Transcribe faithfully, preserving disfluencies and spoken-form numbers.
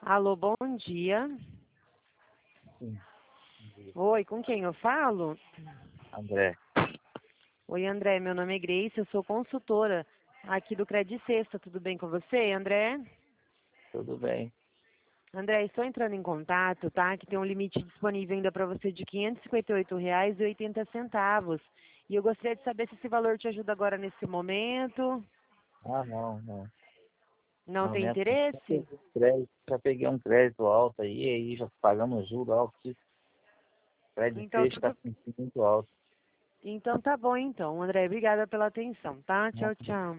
Alô, bom dia. Sim, Oi, com quem eu falo? André, Oi, André, meu nome é Grace, eu sou consultora aqui do Credit Sexta. Tudo bem com você, André? tudo bem? André, estou entrando em contato, tá? Que tem um limite disponível ainda para você de quinhentos e cinquenta e oito reais e oitenta centavos. E eu gostaria de saber se esse valor te ajuda agora nesse momento. Ah, não, não. Não Não, tem né? Já interesse? peguei um crédito, já peguei um crédito alto aí, aí já pagamos juros altos. Crédito Então, fecho está tudo... muito alto. então tá bom, então. André, obrigada pela atenção, tá? Né? Tchau, tchau.